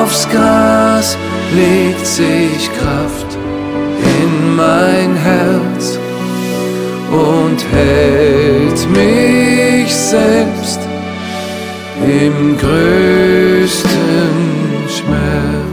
aufs Gras legt sich Kraft in mein Herz und hält mich selbst im größten Schmerz.